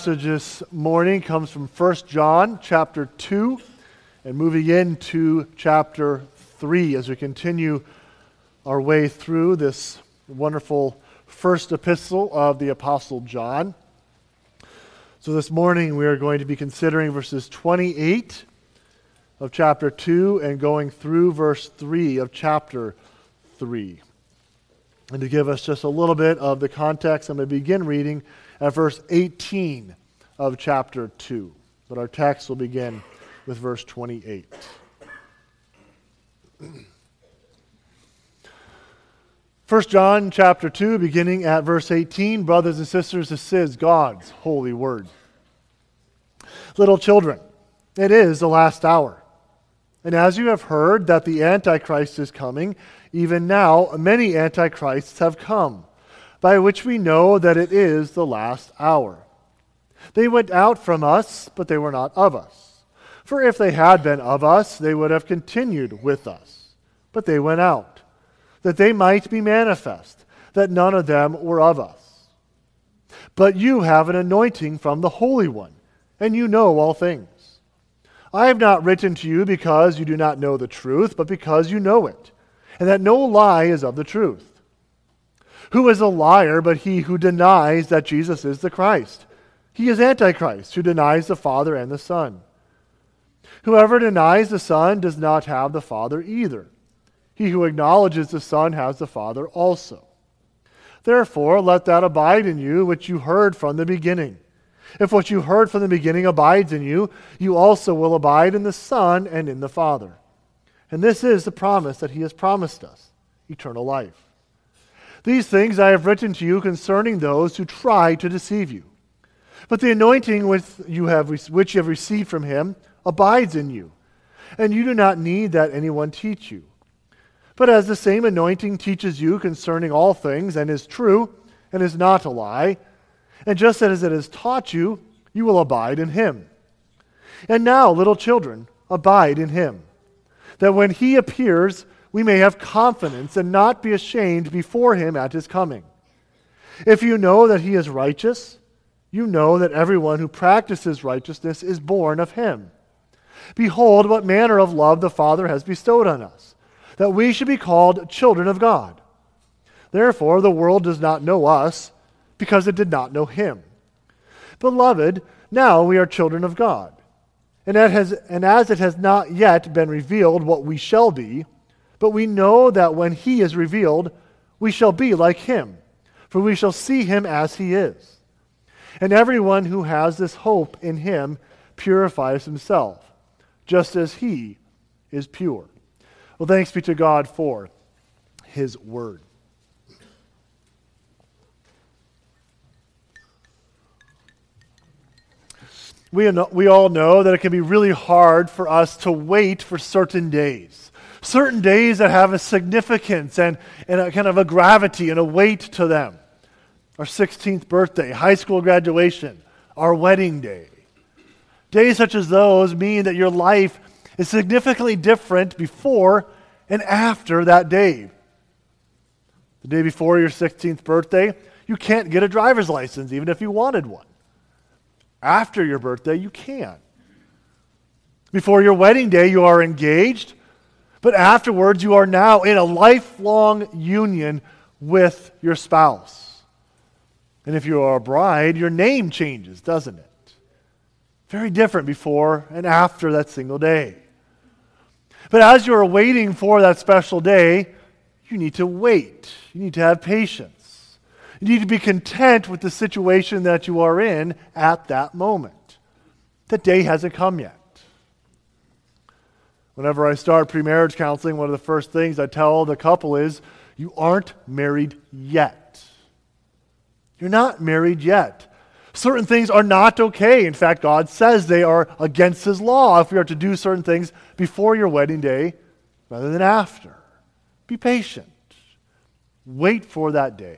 Passage this morning comes from 1 John chapter 2 and moving into chapter 3 as we continue our way through this wonderful first epistle of the Apostle John. So this morning we are going to be considering verses 28 of chapter 2 and going through verse 3 of chapter 3. And to give us just a little bit of the context, I'm going to begin reading at verse 18 of chapter 2. But our text will begin with verse 28. First John chapter 2, beginning at verse 18. Brothers and sisters, this is God's holy word. Little children, it is the last hour. And as you have heard that the Antichrist is coming, even now many Antichrists have come, by which we know that it is the last hour. They went out from us, but they were not of us. For if they had been of us, they would have continued with us. But they went out, that they might be manifest, that none of them were of us. But you have an anointing from the Holy One, and you know all things. I have not written to you because you do not know the truth, but because you know it, and that no lie is of the truth. Who is a liar but he who denies that Jesus is the Christ? He is Antichrist, who denies the Father and the Son. Whoever denies the Son does not have the Father either. He who acknowledges the Son has the Father also. Therefore, let that abide in you which you heard from the beginning. If what you heard from the beginning abides in you, you also will abide in the Son and in the Father. And this is the promise that he has promised us, eternal life. These things I have written to you concerning those who try to deceive you. But the anointing which you have received from him abides in you, and you do not need that anyone teach you. But as the same anointing teaches you concerning all things, and is true, and is not a lie, and just as it has taught you, you will abide in him. And now, little children, abide in him, that when he appears, we may have confidence and not be ashamed before him at his coming. If you know that he is righteous, you know that everyone who practices righteousness is born of him. Behold, what manner of love the Father has bestowed on us, that we should be called children of God. Therefore, the world does not know us, because it did not know him. Beloved, now we are children of God. And as it has not yet been revealed what we shall be, but we know that when he is revealed, we shall be like him, for we shall see him as he is. And everyone who has this hope in him purifies himself, just as he is pure. Well, thanks be to God for his word. We all know that it can be really hard for us to wait for certain days. Certain days that have a significance and a kind of a gravity and a weight to them. Our 16th birthday, high school graduation, our wedding day. Days such as those mean that your life is significantly different before and after that day. The day before your 16th birthday, you can't get a driver's license even if you wanted one. After your birthday, you can. Before your wedding day, you are engaged, but afterwards, you are now in a lifelong union with your spouse. And if you are a bride, your name changes, doesn't it? Very different before and after that single day. But as you are waiting for that special day, you need to wait. You need to have patience. You need to be content with the situation that you are in at that moment. That day hasn't come yet. Whenever I start premarriage counseling, one of the first things I tell the couple is, you aren't married yet. You're not married yet. Certain things are not okay. In fact, God says they are against his law if we are to do certain things before your wedding day rather than after. Be patient. Wait for that day.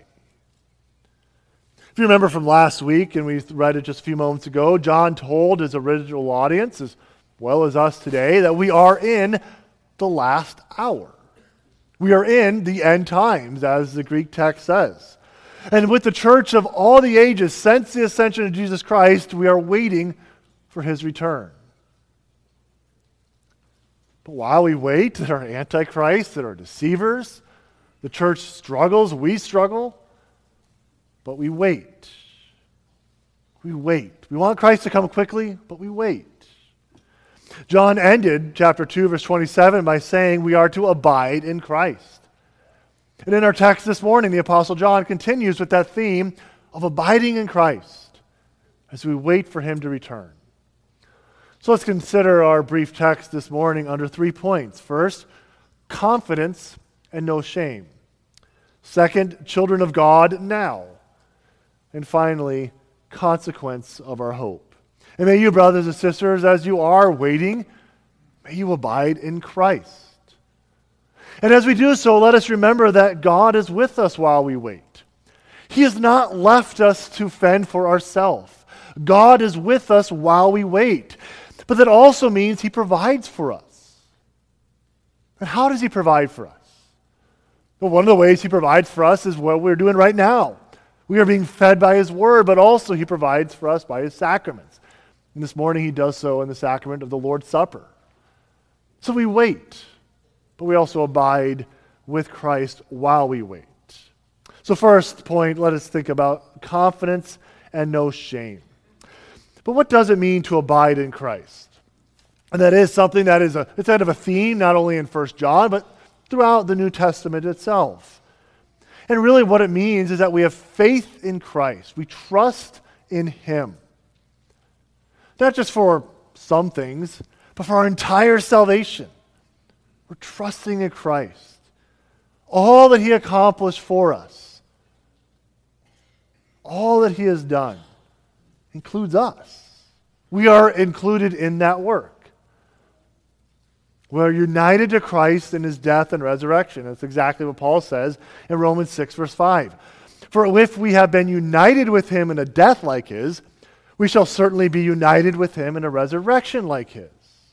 If you remember from last week, and we read it just a few moments ago, John told his original audience, as well as us today, that we are in the last hour. We are in the end times, as the Greek text says. And with the church of all the ages, since the ascension of Jesus Christ, we are waiting for his return. But while we wait, there are antichrists, there are deceivers. The church struggles, we struggle, but we wait. We wait. We want Christ to come quickly, but we wait. John ended chapter 2, verse 27 by saying we are to abide in Christ. And in our text this morning, the Apostle John continues with that theme of abiding in Christ as we wait for him to return. So let's consider our brief text this morning under 3 points. First, confidence and no shame. Second, children of God now. And finally, consequence of our hope. And may you, brothers and sisters, as you are waiting, may you abide in Christ. And as we do so, let us remember that God is with us while we wait. He has not left us to fend for ourselves. God is with us while we wait. But that also means he provides for us. And how does he provide for us? Well, one of the ways he provides for us is what we're doing right now. We are being fed by his word, but also he provides for us by his sacraments. And this morning he does so in the sacrament of the Lord's Supper. So we wait, but we also abide with Christ while we wait. So first point, let us think about confidence and no shame. But what does it mean to abide in Christ? And that is something that it's kind of a theme, not only in 1 John, but throughout the New Testament itself. And really what it means is that we have faith in Christ. We trust in him. Not just for some things, but for our entire salvation. We're trusting in Christ. All that he accomplished for us, all that he has done, includes us. We are included in that work. We're united to Christ in his death and resurrection. That's exactly what Paul says in Romans 6, verse 5. For if we have been united with him in a death like his, we shall certainly be united with him in a resurrection like his.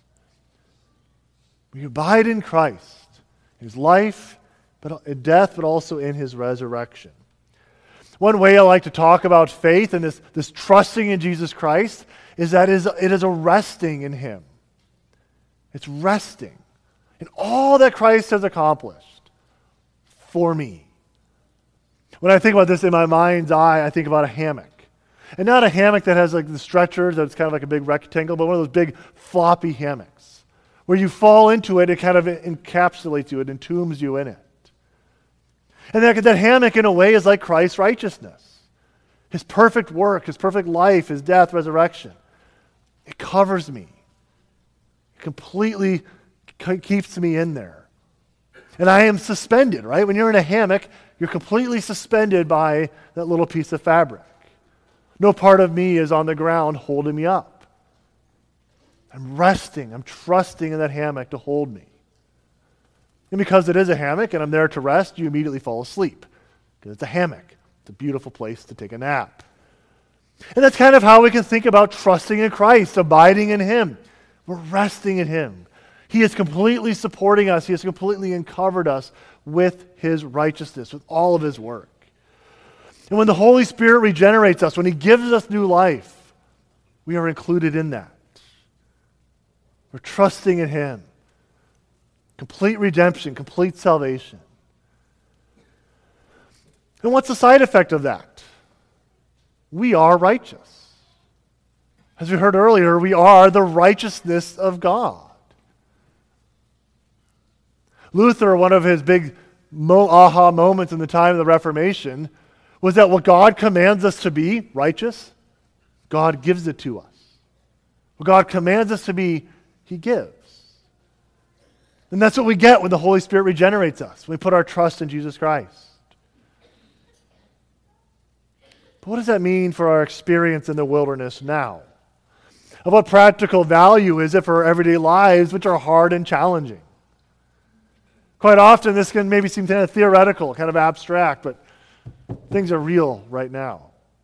We abide in Christ, in his life, in death, but also in his resurrection. One way I like to talk about faith and this trusting in Jesus Christ is that it is a resting in him. It's resting in all that Christ has accomplished for me. When I think about this in my mind's eye, I think about a hammock. And not a hammock that has like the stretchers, that's kind of like a big rectangle, but one of those big floppy hammocks where you fall into it, it kind of encapsulates you, it entombs you in it. And that hammock, in a way, is like Christ's righteousness. His perfect work, his perfect life, his death, resurrection. It covers me. It completely keeps me in there. And I am suspended, right? When you're in a hammock, you're completely suspended by that little piece of fabric. No part of me is on the ground holding me up. I'm resting. I'm trusting in that hammock to hold me. And because it is a hammock and I'm there to rest, you immediately fall asleep. Because it's a hammock. It's a beautiful place to take a nap. And that's kind of how we can think about trusting in Christ, abiding in him. We're resting in him. He is completely supporting us. He has completely uncovered us with his righteousness, with all of his work. And when the Holy Spirit regenerates us, when he gives us new life, we are included in that. We're trusting in him. Complete redemption, complete salvation. And what's the side effect of that? We are righteous. As we heard earlier, we are the righteousness of God. Luther, one of his big aha moments in the time of the Reformation, was that what God commands us to be, righteous, God gives it to us. What God commands us to be, he gives. And that's what we get when the Holy Spirit regenerates us, when we put our trust in Jesus Christ. But what does that mean for our experience in the wilderness now? Of what practical value is it for our everyday lives, which are hard and challenging? Quite often, this can maybe seem kind of theoretical, kind of abstract, but things are real right now.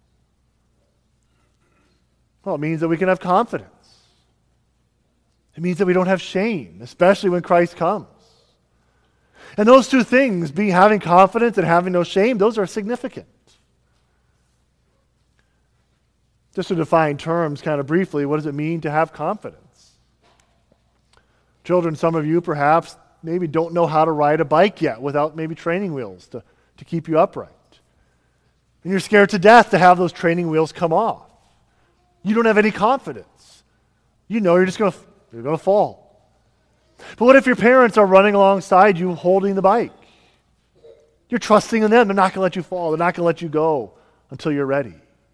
Well, it means that we can have confidence. It means that we don't have shame, especially when Christ comes. And those two things, having confidence and having no shame, those are significant. Just to define terms kind of briefly, what does it mean to have confidence? Children, some of you perhaps maybe don't know how to ride a bike yet without maybe training wheels to keep you upright. And you're scared to death to have those training wheels come off. You don't have any confidence. You know you're going to fall. But what if your parents are running alongside you holding the bike? You're trusting in them. They're not going to let you fall. They're not going to let you go until you're ready.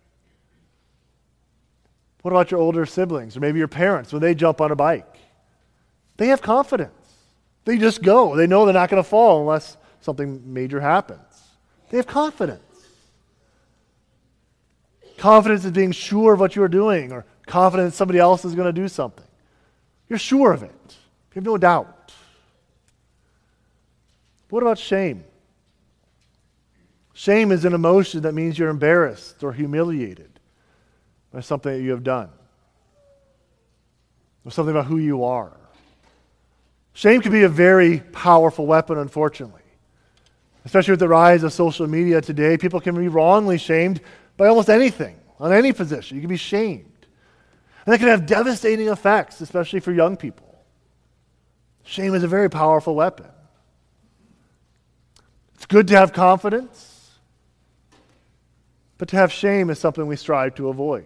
What about your older siblings or maybe your parents when they jump on a bike? They have confidence. They just go. They know they're not going to fall unless something major happens. They have confidence. Confidence is being sure of what you're doing or confidence somebody else is going to do something. You're sure of it. You have no doubt. What about shame? Shame is an emotion that means you're embarrassed or humiliated by something that you have done, or something about who you are. Shame can be a very powerful weapon, unfortunately. Especially with the rise of social media today, people can be wrongly shamed by almost anything, on any position. You can be shamed. And that can have devastating effects, especially for young people. Shame is a very powerful weapon. It's good to have confidence, but to have shame is something we strive to avoid.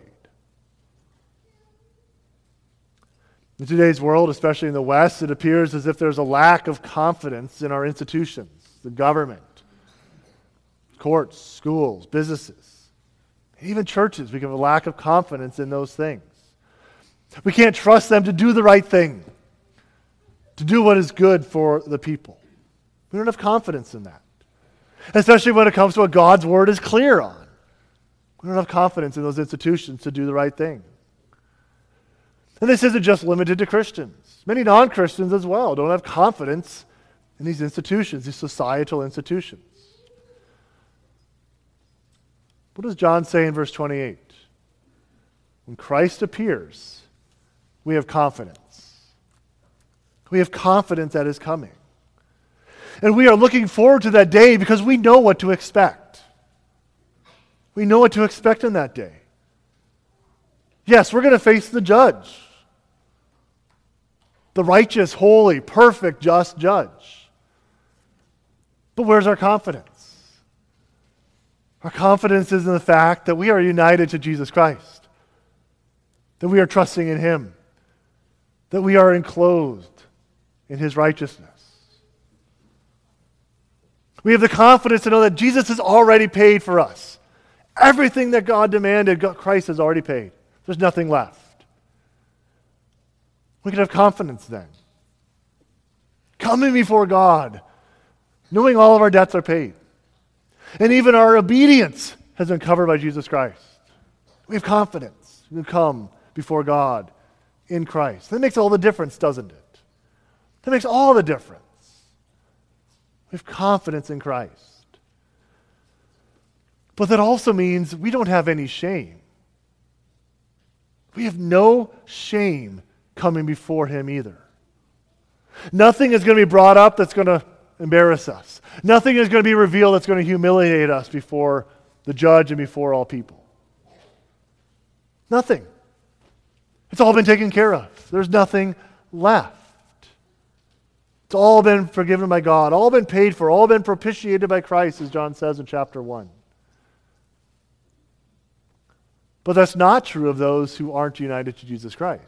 In today's world, especially in the West, it appears as if there's a lack of confidence in our institutions, the government, courts, schools, businesses, even churches. We have a lack of confidence in those things. We can't trust them to do the right thing, to do what is good for the people. We don't have confidence in that, especially when it comes to what God's word is clear on. We don't have confidence in those institutions to do the right thing. And this isn't just limited to Christians. Many non-Christians as well don't have confidence in these institutions, these societal institutions. What does John say in verse 28? When Christ appears, we have confidence. We have confidence at his coming. And we are looking forward to that day because we know what to expect. We know what to expect in that day. Yes, we're going to face the judge. The righteous, holy, perfect, just judge. But where's our confidence? Our confidence is in the fact that we are united to Jesus Christ, that we are trusting in him, that we are enclosed in his righteousness. We have the confidence to know that Jesus has already paid for us. Everything that God demanded, Christ has already paid. There's nothing left. We can have confidence then. Coming before God, knowing all of our debts are paid. And even our obedience has been covered by Jesus Christ. We have confidence. We can come before God in Christ. That makes all the difference, doesn't it? That makes all the difference. We have confidence in Christ. But that also means we don't have any shame. We have no shame coming before him either. Nothing is going to be brought up that's going to embarrass us. Nothing is going to be revealed that's going to humiliate us before the judge and before all people. Nothing. It's all been taken care of. There's nothing left. It's all been forgiven by God, all been paid for, all been propitiated by Christ, as John says in chapter 1. But that's not true of those who aren't united to Jesus Christ.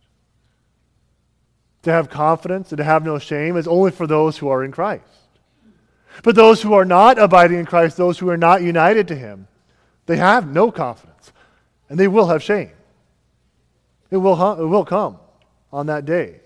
To have confidence and to have no shame is only for those who are in Christ. But those who are not abiding in Christ, those who are not united to him, they have no confidence, and they will have shame. It will come on that day.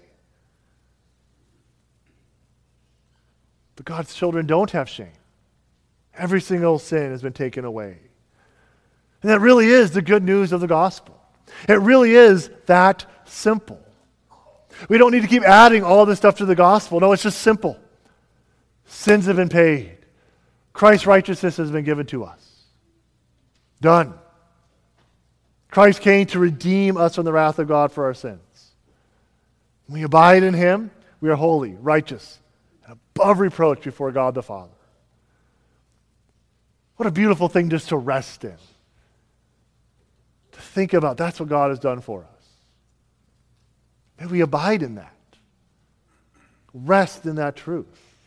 But God's children don't have shame. Every single sin has been taken away. And that really is the good news of the gospel. It really is that simple. We don't need to keep adding all this stuff to the gospel. No, it's just simple. Sins have been paid. Christ's righteousness has been given to us. Done. Christ came to redeem us from the wrath of God for our sins. When we abide in him, we are holy, righteous, and above reproach before God the Father. What a beautiful thing just to rest in. To think about that's what God has done for us. May we abide in that. Rest in that truth.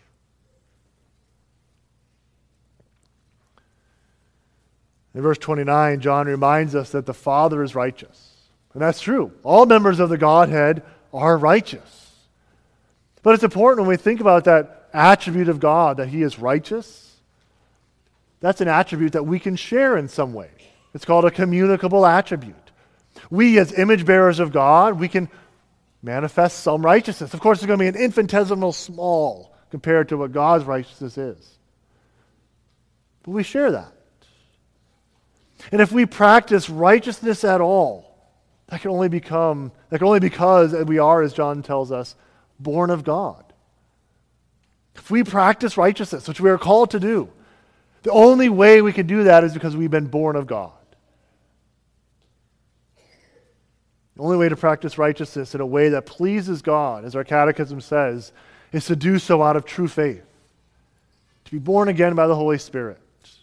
In verse 29, John reminds us that the Father is righteous. And that's true. All members of the Godhead are righteous. But it's important when we think about that attribute of God, that He is righteous. That's an attribute that we can share in some way. It's called a communicable attribute. We, as image bearers of God, we can manifest some righteousness. Of course, it's going to be an infinitesimal small compared to what God's righteousness is. But we share that. And if we practice righteousness at all, that can only because we are, as John tells us, born of God. If we practice righteousness, which we are called to do, the only way we can do that is because we've been born of God. The only way to practice righteousness in a way that pleases God, as our catechism says, is to do so out of true faith. To be born again by the Holy Spirit.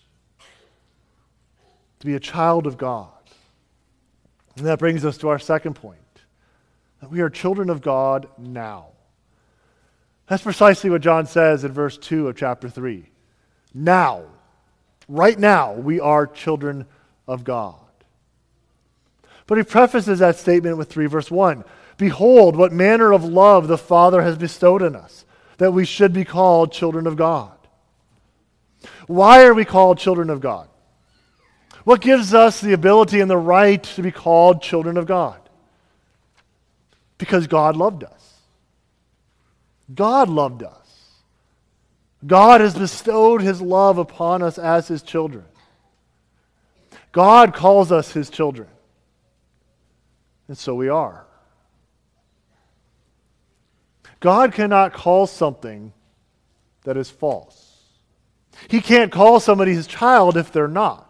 To be a child of God. And that brings us to our second point. That we are children of God now. That's precisely what John says in verse 2 of chapter 3. Now, right now, we are children of God. But he prefaces that statement with verse 1. Behold, what manner of love the Father has bestowed on us, that we should be called children of God. Why are we called children of God? What gives us the ability and the right to be called children of God? Because God loved us. God loved us. God has bestowed His love upon us as His children. God calls us His children. And so we are. God cannot call something that is false. He can't call somebody His child if they're not.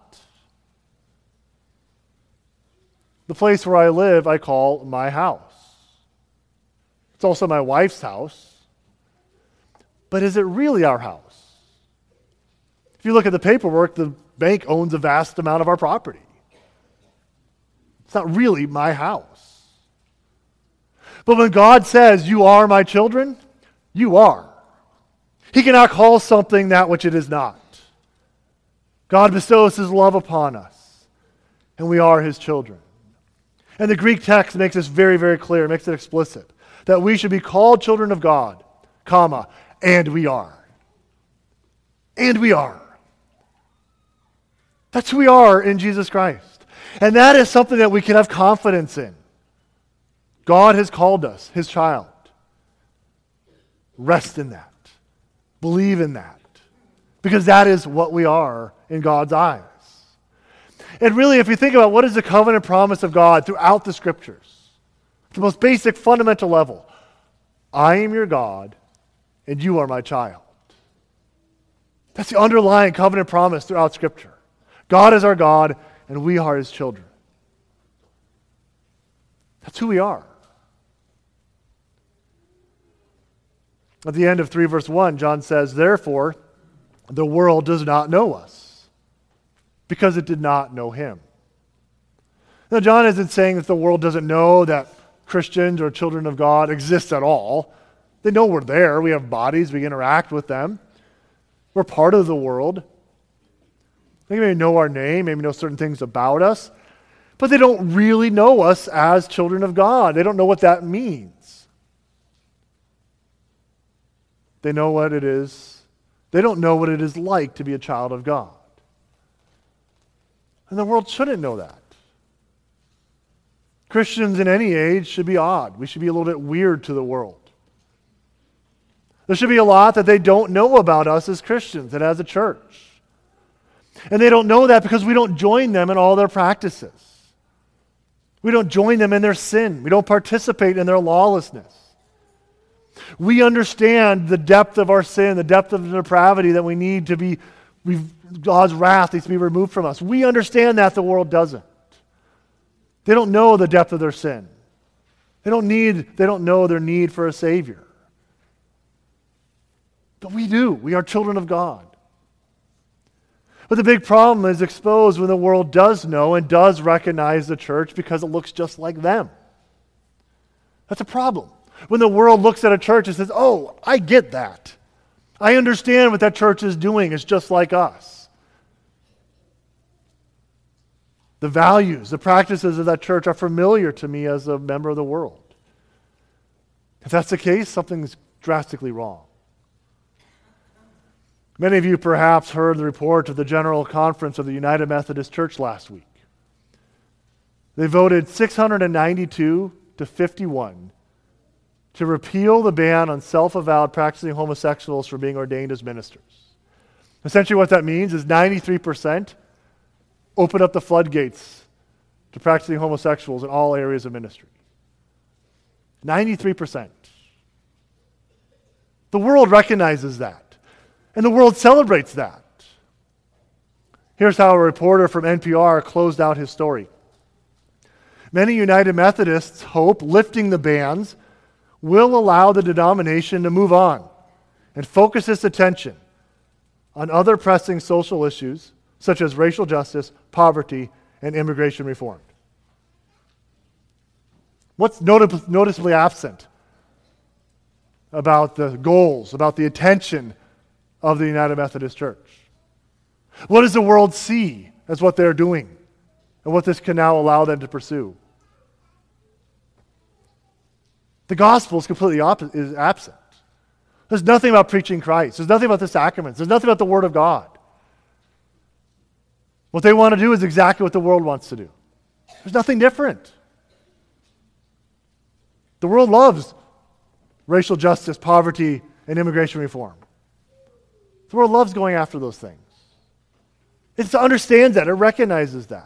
The place where I live, I call my house. It's also my wife's house. But is it really our house? If you look at the paperwork, the bank owns a vast amount of our property. It's not really my house. But when God says, you are my children, you are. He cannot call something that which it is not. God bestows His love upon us, and we are His children. And the Greek text makes this very, very clear, makes it explicit, that we should be called children of God, comma, and we are. And we are. That's who we are in Jesus Christ. And that is something that we can have confidence in. God has called us His child. Rest in that. Believe in that. Because that is what we are in God's eyes. And really, if you think about what is the covenant promise of God throughout the Scriptures, the most basic, fundamental level, I am your God, and you are my child. That's the underlying covenant promise throughout Scripture. God is our God, and we are His children. That's who we are. At the end of 3 verse 1, John says, therefore, the world does not know us, because it did not know Him. Now, John isn't saying that the world doesn't know that Christians or children of God exist at all. They know we're there. We have bodies. We interact with them. We're part of the world. They may know our name, maybe know certain things about us, but they don't really know us as children of God. They don't know what that means. They know what it is. They don't know what it is like to be a child of God. And the world shouldn't know that. Christians in any age should be odd. We should be a little bit weird to the world. There should be a lot that they don't know about us as Christians and as a church. And they don't know that because we don't join them in all their practices. We don't join them in their sin. We don't participate in their lawlessness. We understand the depth of our sin, the depth of the depravity that we need to be, God's wrath needs to be removed from us. We understand that, the world doesn't. They don't know the depth of their sin. They don't know their need for a Savior. But we do. We are children of God. But the big problem is exposed when the world does know and does recognize the church because it looks just like them. That's a problem. When the world looks at a church and says, oh, I get that. I understand what that church is doing. It's just like us. The values, the practices of that church are familiar to me as a member of the world. If that's the case, something's drastically wrong. Many of you perhaps heard the report of the General Conference of the United Methodist Church last week. They voted 692 to 51 to repeal the ban on self-avowed practicing homosexuals from being ordained as ministers. Essentially what that means is 93% open up the floodgates to practicing homosexuals in all areas of ministry. 93%. The world recognizes that, and the world celebrates that. Here's how a reporter from NPR closed out his story. Many United Methodists hope lifting the bans will allow the denomination to move on and focus its attention on other pressing social issues such as racial justice, poverty, and immigration reform. What's noticeably absent about the goals, about the attention of the United Methodist Church? What does the world see as what they're doing and what this can now allow them to pursue? The gospel is completely absent. There's nothing about preaching Christ. There's nothing about the sacraments. There's nothing about the Word of God. What they want to do is exactly what the world wants to do. There's nothing different. The world loves racial justice, poverty, and immigration reform. The world loves going after those things. It understands that. It recognizes that.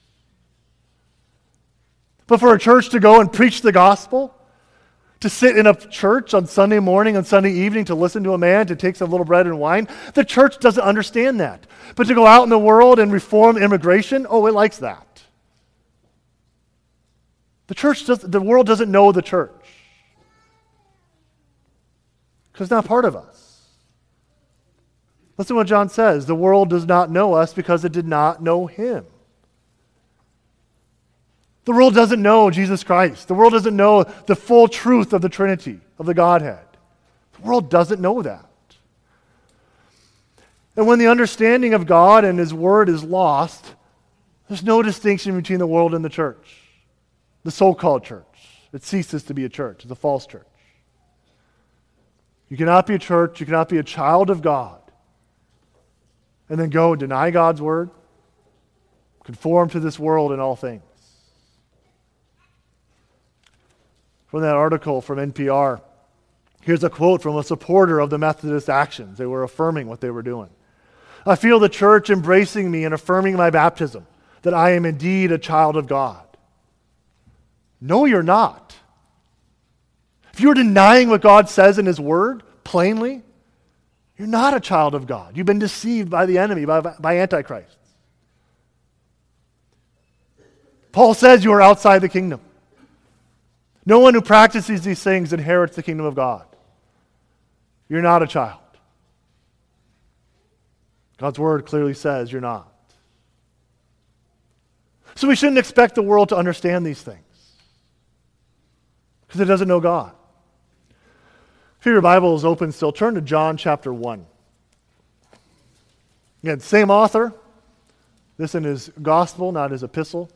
But for a church to go and preach the gospel, to sit in a church on Sunday morning and Sunday evening to listen to a man, to take some little bread and wine, the church doesn't understand that. But to go out in the world and reform immigration, oh, it likes that. The world doesn't know the church. Because it's not part of us. Listen to what John says. The world does not know us because it did not know him. The world doesn't know Jesus Christ. The world doesn't know the full truth of the Trinity, of the Godhead. The world doesn't know that. And when the understanding of God and His Word is lost, there's no distinction between the world and the church, the so-called church. It ceases to be a church. It's a false church. You cannot be a church, you cannot be a child of God, and then go deny God's Word, conform to this world in all things. From that article from NPR, here's a quote from a supporter of the Methodist actions. They were affirming what they were doing. I feel the church embracing me and affirming my baptism, that I am indeed a child of God. No, you're not. If you're denying what God says in His Word, plainly, you're not a child of God. You've been deceived by the enemy, by Antichrist. Paul says you are outside the kingdom. No one who practices these things inherits the kingdom of God. You're not a child. God's Word clearly says you're not. So we shouldn't expect the world to understand these things because it doesn't know God. If your Bible is open still, turn to John chapter 1. Again, same author. This in his gospel, not his epistle.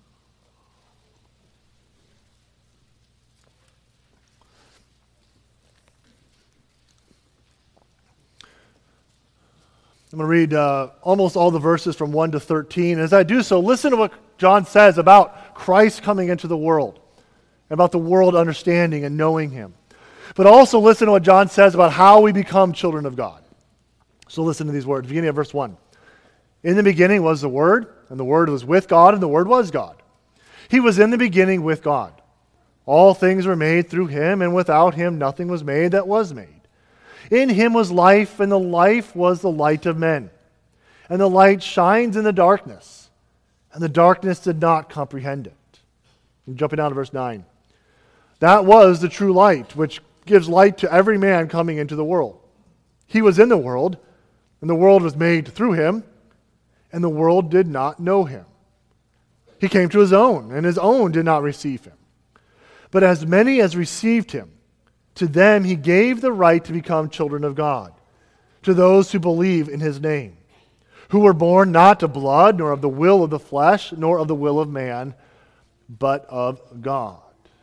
I'm going to read almost all the verses from 1 to 13. As I do so, listen to what John says about Christ coming into the world, about the world understanding and knowing Him. But also listen to what John says about how we become children of God. So listen to these words, beginning at verse 1. In the beginning was the Word, and the Word was with God, and the Word was God. He was in the beginning with God. All things were made through Him, and without Him nothing was made that was made. In Him was life, and the life was the light of men. And the light shines in the darkness, and the darkness did not comprehend it. I'm jumping down to verse 9. That was the true light, which gives light to every man coming into the world. He was in the world, and the world was made through Him, and the world did not know him. He came to his own, and his own did not receive him. But as many as received him, to them he gave the right to become children of God, to those who believe in his name, who were born not of blood, nor of the will of the flesh, nor of the will of man, but of God.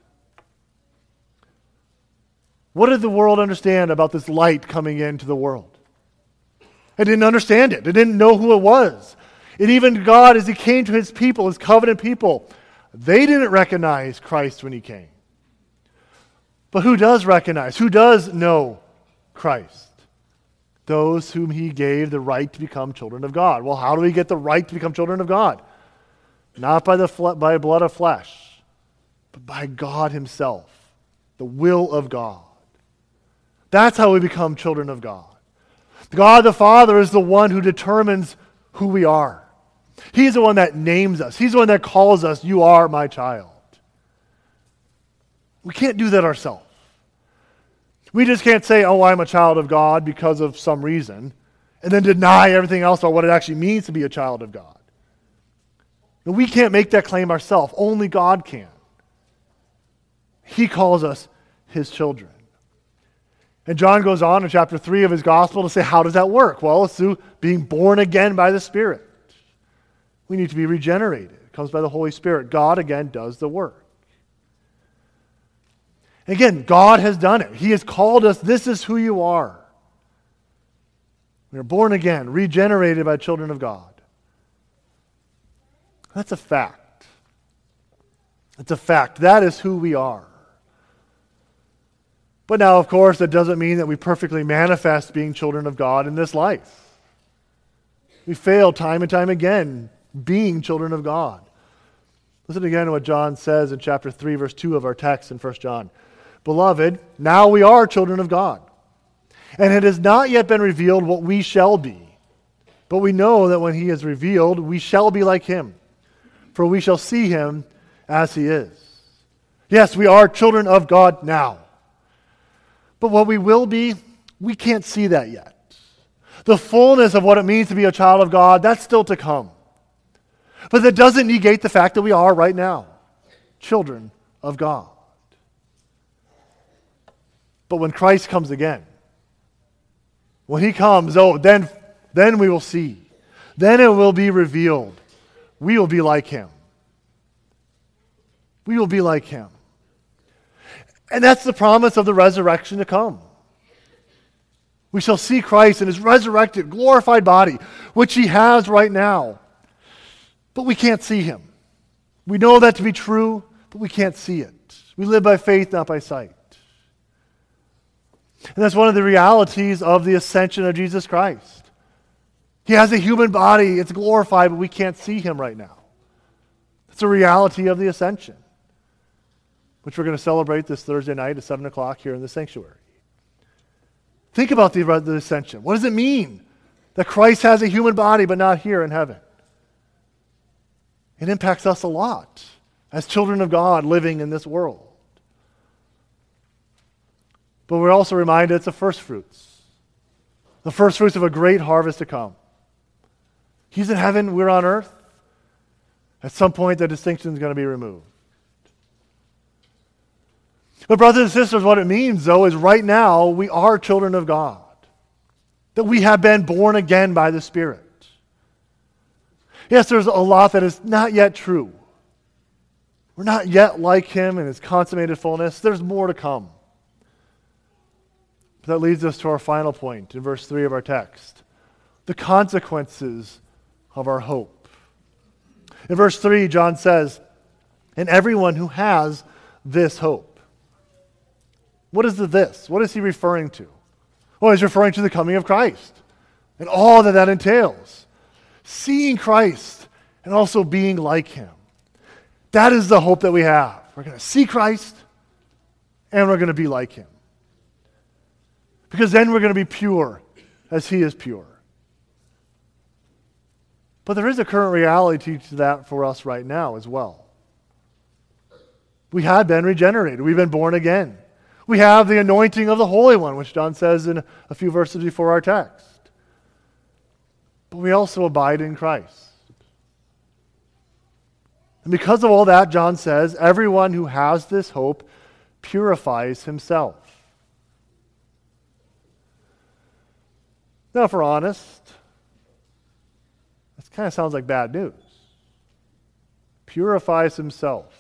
What did the world understand about this light coming into the world? It didn't understand it. It didn't know who it was. And even God, as he came to his people, his covenant people, they didn't recognize Christ when he came. But who does recognize? Who does know Christ? Those whom he gave the right to become children of God. Well, how do we get the right to become children of God? Not by blood of flesh, but by God himself, the will of God. That's how we become children of God. God the Father is the one who determines who we are. He's the one that names us. He's the one that calls us, "You are my child." We can't do that ourselves. We just can't say, "Oh, I'm a child of God because of some reason," and then deny everything else about what it actually means to be a child of God. And we can't make that claim ourselves. Only God can. He calls us his children. And John goes on in chapter 3 of his gospel to say, how does that work? Well, it's through being born again by the Spirit. We need to be regenerated. It comes by the Holy Spirit. God, again, does the work. Again, God has done it. He has called us. This is who you are. We are born again, regenerated by children of God. That's a fact. It's a fact. That is who we are. But now, of course, that doesn't mean that we perfectly manifest being children of God in this life. We fail time and time again being children of God. Listen again to what John says in chapter 3, verse 2 of our text in 1 John. "Beloved, now we are children of God, and it has not yet been revealed what we shall be. But we know that when he is revealed, we shall be like him, for we shall see him as he is." Yes, we are children of God now. But what we will be, we can't see that yet. The fullness of what it means to be a child of God, that's still to come. But that doesn't negate the fact that we are right now children of God. But when Christ comes again, when he comes, then we will see. Then it will be revealed. We will be like him. We will be like him. And that's the promise of the resurrection to come. We shall see Christ in his resurrected, glorified body, which he has right now. But we can't see him. We know that to be true, but we can't see it. We live by faith, not by sight. And that's one of the realities of the ascension of Jesus Christ. He has a human body, it's glorified, but we can't see him right now. It's a reality of the ascension, which we're going to celebrate this Thursday night at 7 o'clock here in the sanctuary. Think about the ascension. What does it mean that Christ has a human body but not here in heaven? It impacts us a lot as children of God living in this world. But we're also reminded it's the first fruits. The first fruits of a great harvest to come. He's in heaven, we're on earth. At some point, the distinction is going to be removed. But brothers and sisters, what it means, though, is right now we are children of God. That we have been born again by the Spirit. Yes, there's a lot that is not yet true. We're not yet like him in his consummated fullness. There's more to come. But that leads us to our final point in verse 3 of our text. The consequences of our hope. In verse 3, John says, "And everyone who has this hope." What is the this? What is he referring to? Well, he's referring to the coming of Christ and all that entails. Seeing Christ and also being like him. That is the hope that we have. We're going to see Christ and we're going to be like him. Because then we're going to be pure as he is pure. But there is a current reality to that for us right now as well. We have been regenerated. We've been born again. We have the anointing of the Holy One, which John says in a few verses before our text. but we also abide in Christ. And because of all that, John says, everyone who has this hope purifies himself. Now, if we're honest, this kind of sounds like bad news. Purifies himself.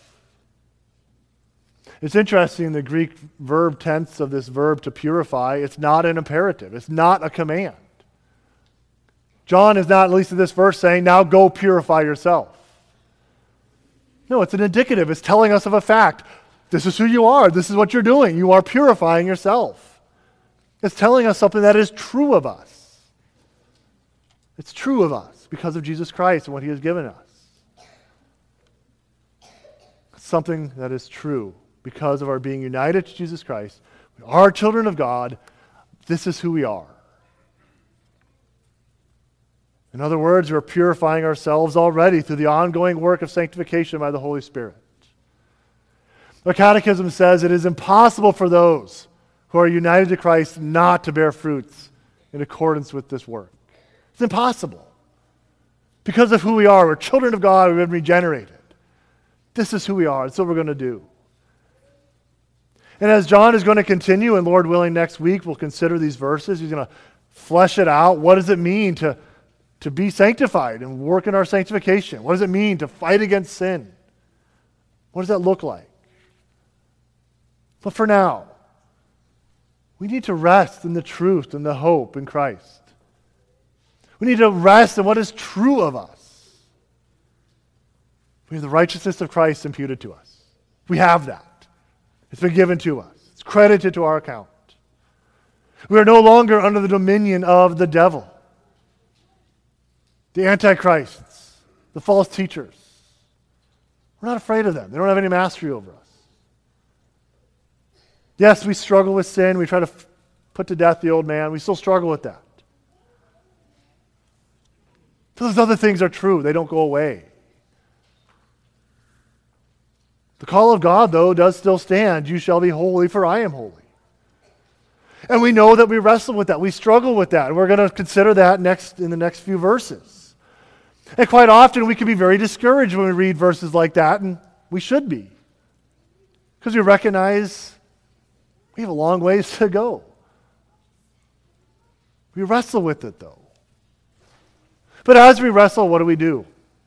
It's interesting, the Greek verb tense of this verb to purify, it's not an imperative. It's not a command. John is not, at least in this verse, saying, now go purify yourself. No, it's an indicative. It's telling us of a fact. This is who you are. This is what you're doing. You are purifying yourself. It's telling us something that is true of us. It's true of us because of Jesus Christ and what he has given us. It's something that is true because of our being united to Jesus Christ. We are children of God. This is who we are. In other words, we're purifying ourselves already through the ongoing work of sanctification by the Holy Spirit. The Catechism says it is impossible for those who are united to Christ not to bear fruits in accordance with this work. It's impossible. Because of who we are, we're children of God, we've been regenerated. This is who we are. That's what we're going to do. And as John is going to continue, and Lord willing, next week we'll consider these verses. He's going to flesh it out. What does it mean to be sanctified and work in our sanctification? What does it mean to fight against sin? What does that look like? But for now, we need to rest in the truth and the hope in Christ. We need to rest in what is true of us. We have the righteousness of Christ imputed to us. We have that. It's been given to us. It's credited to our account. We are no longer under the dominion of the devil, the antichrists, the false teachers. We're not afraid of them. They don't have any mastery over us. Yes, we struggle with sin. We try to put to death the old man. We still struggle with that. Those other things are true. They don't go away. The call of God, though, does still stand. You shall be holy, for I am holy. And we know that we wrestle with that. We struggle with that. And we're going to consider that in the next few verses. And quite often we can be very discouraged when we read verses like that, and we should be. Because we recognize we have a long ways to go. We wrestle with it, though. But as we wrestle, what do?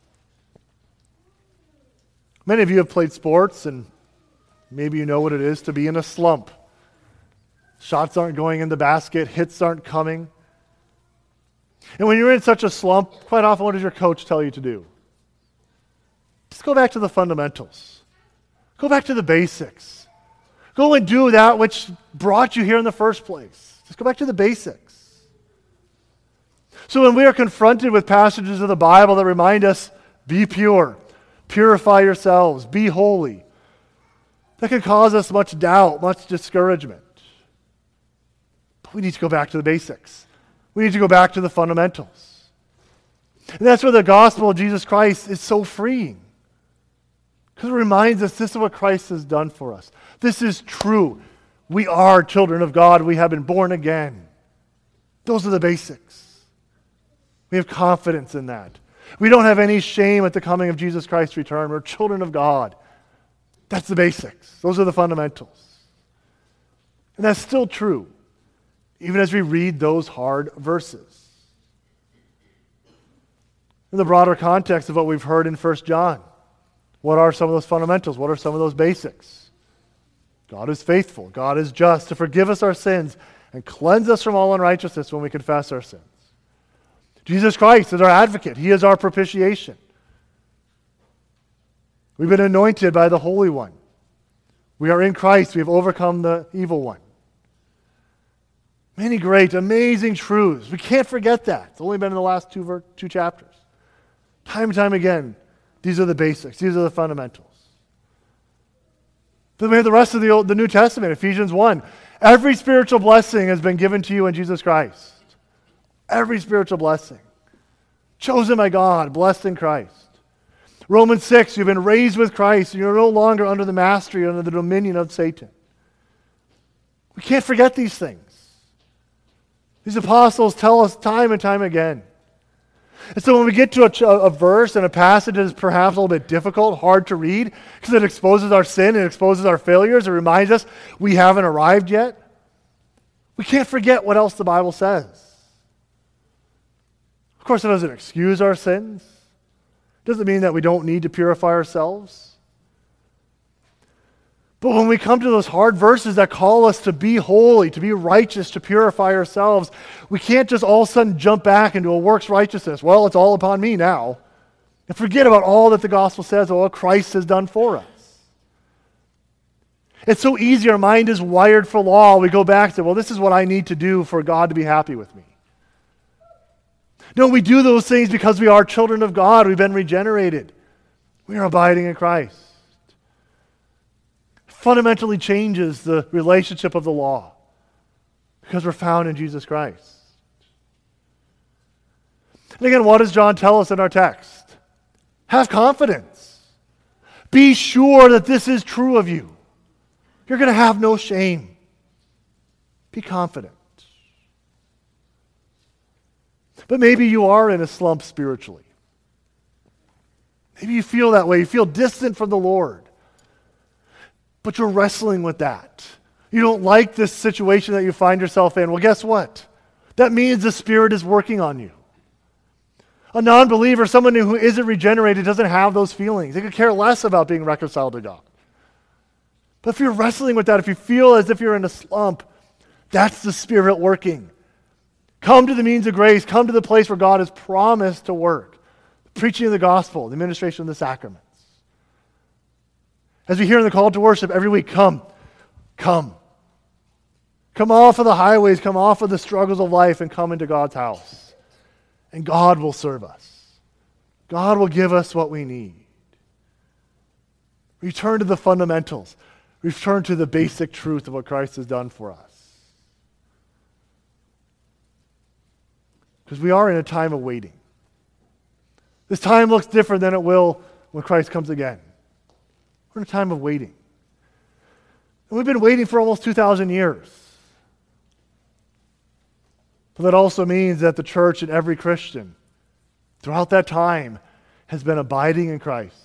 Many of you have played sports, and maybe you know what it is to be in a slump. Shots aren't going in the basket, hits aren't coming. And when you're in such a slump, quite often what does your coach tell you to do? Just go back to the fundamentals. Go back to the basics. Go and do that which brought you here in the first place. Just go back to the basics. So when we are confronted with passages of the Bible that remind us, be pure, purify yourselves, be holy, that can cause us much doubt, much discouragement. But we need to go back to the basics. We need to go back to the fundamentals. And that's where the gospel of Jesus Christ is so freeing. Because it reminds us this is what Christ has done for us. This is true. We are children of God. We have been born again. Those are the basics. We have confidence in that. We don't have any shame at the coming of Jesus Christ's return. We're children of God. That's the basics. Those are the fundamentals. And that's still true, even as we read those hard verses. In the broader context of what we've heard in 1 John, what are some of those fundamentals? What are some of those basics? God is faithful. God is just to forgive us our sins and cleanse us from all unrighteousness when we confess our sins. Jesus Christ is our advocate. He is our propitiation. We've been anointed by the Holy One. We are in Christ. We have overcome the evil one. Many great, amazing truths. We can't forget that. It's only been in the last two chapters. Time and time again, these are the basics. These are the fundamentals. Then we have the rest of the New Testament, Ephesians 1. Every spiritual blessing has been given to you in Jesus Christ. Every spiritual blessing. Chosen by God, blessed in Christ. Romans 6, you've been raised with Christ, and you're no longer under the mastery, under the dominion of Satan. We can't forget these things. These apostles tell us time and time again. And so when we get to a verse and a passage that is perhaps a little bit difficult, hard to read, because it exposes our sin, it exposes our failures, it reminds us we haven't arrived yet, we can't forget what else the Bible says. Of course, it doesn't excuse our sins. It doesn't mean that we don't need to purify ourselves. But when we come to those hard verses that call us to be holy, to be righteous, to purify ourselves, we can't just all of a sudden jump back into a works righteousness. Well, it's all upon me now. And forget about all that the gospel says, or what Christ has done for us. It's so easy. Our mind is wired for law. We go back to, well, this is what I need to do for God to be happy with me. No, we do those things because we are children of God. We've been regenerated. We are abiding in Christ. Fundamentally changes the relationship of the law because we're found in Jesus Christ. And again, what does John tell us in our text? Have confidence. Be sure that this is true of you. You're going to have no shame. Be confident. But maybe you are in a slump spiritually. Maybe you feel that way. You feel distant from the Lord. But you're wrestling with that. You don't like this situation that you find yourself in. Well, guess what? That means the Spirit is working on you. A non-believer, someone who isn't regenerated, doesn't have those feelings. They could care less about being reconciled to God. But if you're wrestling with that, if you feel as if you're in a slump, that's the Spirit working. Come to the means of grace. Come to the place where God has promised to work. The preaching of the gospel, the administration of the sacraments. As we hear in the call to worship every week, come. Come off of the highways, come off of the struggles of life and come into God's house. And God will serve us. God will give us what we need. Return to the fundamentals. Return to the basic truth of what Christ has done for us. Because we are in a time of waiting. This time looks different than it will when Christ comes again. We're in a time of waiting. And we've been waiting for almost 2,000 years. But that also means that the church and every Christian throughout that time has been abiding in Christ.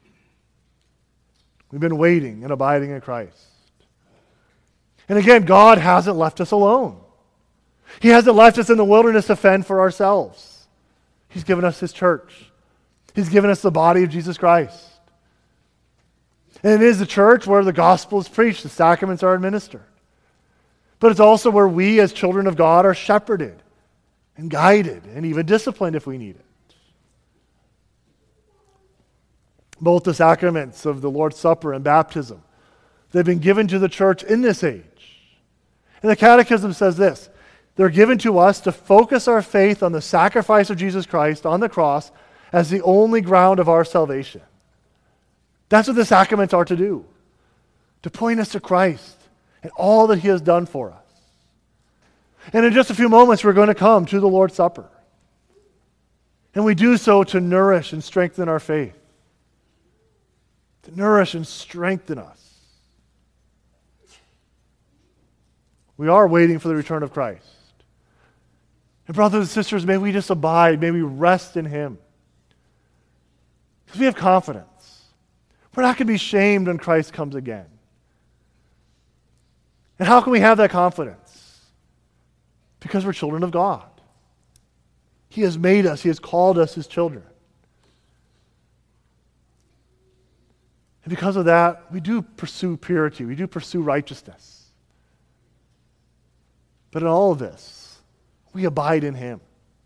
We've been waiting and abiding in Christ. And again, God hasn't left us alone. He hasn't left us in the wilderness to fend for ourselves. He's given us His church. He's given us the body of Jesus Christ. And it is the church where the gospel is preached, the sacraments are administered. But it's also where we as children of God are shepherded and guided and even disciplined if we need it. Both the sacraments of the Lord's Supper and baptism, they've been given to the church in this age. And the Catechism says this: they're given to us to focus our faith on the sacrifice of Jesus Christ on the cross as the only ground of our salvation. That's what the sacraments are to do, to point us to Christ and all that He has done for us. And in just a few moments, we're going to come to the Lord's Supper. And we do so to nourish and strengthen our faith, to nourish and strengthen us. We are waiting for the return of Christ. And brothers and sisters, may we just abide, may we rest in Him. Because we have confidence. We're not going to be shamed when Christ comes again. And how can we have that confidence? Because we're children of God. He has made us, He has called us His children. And because of that, we do pursue purity, we do pursue righteousness. But in all of this, we abide in Him.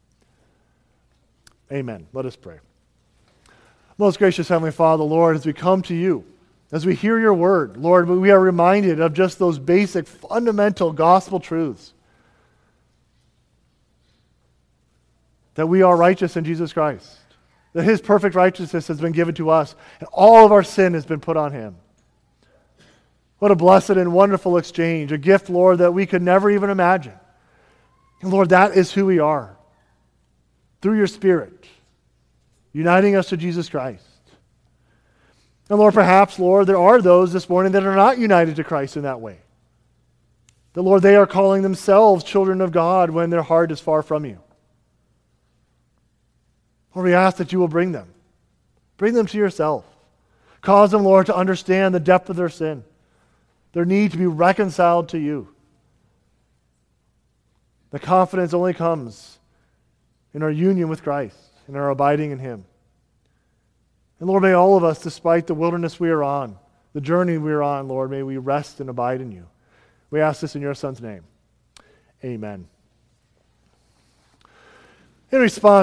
Amen. Let us pray. Most gracious Heavenly Father, Lord, as we come to You, as we hear Your word, Lord, we are reminded of just those basic, fundamental gospel truths. That we are righteous in Jesus Christ. That His perfect righteousness has been given to us, and all of our sin has been put on Him. What a blessed and wonderful exchange, a gift, Lord, that we could never even imagine. And Lord, that is who we are. Through Your Spirit, uniting us to Jesus Christ. And Lord, perhaps, Lord, there are those this morning that are not united to Christ in that way. That, Lord, they are calling themselves children of God when their heart is far from You. Lord, we ask that you will bring them. Bring them to yourself. Cause them, Lord, to understand the depth of their sin, their need to be reconciled to you. The confidence only comes in our union with Christ, in our abiding in him. And Lord, may all of us, despite the wilderness we are on, the journey we are on, Lord, may we rest and abide in you. We ask this in your Son's name. Amen. In response